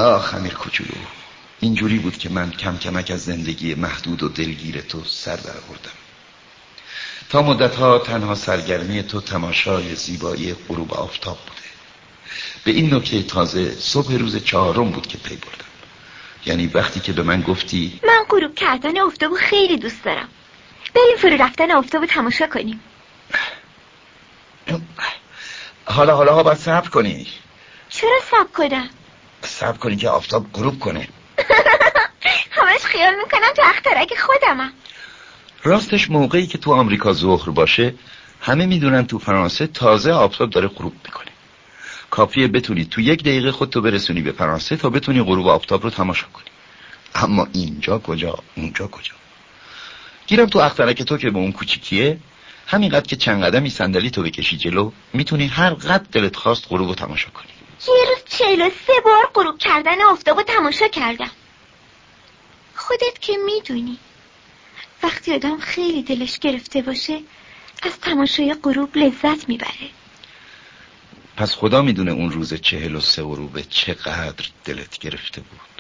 آخ امیر کوچولو، اینجوری بود که من کم کمک از زندگی محدود و دلگیر تو سر در آوردم. تا مدتها تنها سرگرمی تو تماشای زیبایی غروب آفتاب بوده. به این نکته تازه صبح روز 4 بود که پی بردم. یعنی وقتی که به من گفتی من غروب کردن آفتابو خیلی دوست دارم، بریم فرو رفتن آفتابو تماشا کنیم. حالا باید صبر کنی. چرا صبر کنم؟ صبر کنی که آفتاب غروب کنه. همش خیال میکنم تو اخترک خودمم. راستش موقعی که تو آمریکا ظهر باشه همه میدونن تو فرانسه تازه آفتاب داره غروب میکنه. کافیه بتونی تو 1 دقیقه خودتو برسونی به فرانسه تا بتونی غروب آفتاب رو تماشا کنی. اما اینجا کجا اونجا کجا. گیرم تو اخترک تو که به اون کوچیکیه، همینقدر که چند قدمی صندلی تو بکشی جلو میتونی هر قدر دلت خواست غروب رو تماشا کنی. یه روز 43 بار غروب کردن آفتاب رو تماشا کردم. خودت که میدونی وقتی آدم خیلی دلش گرفته باشه از تماشای غروب لذت میبره. پس خدا میدونه اون روز 43 غروبه چقدر دلت گرفته بود.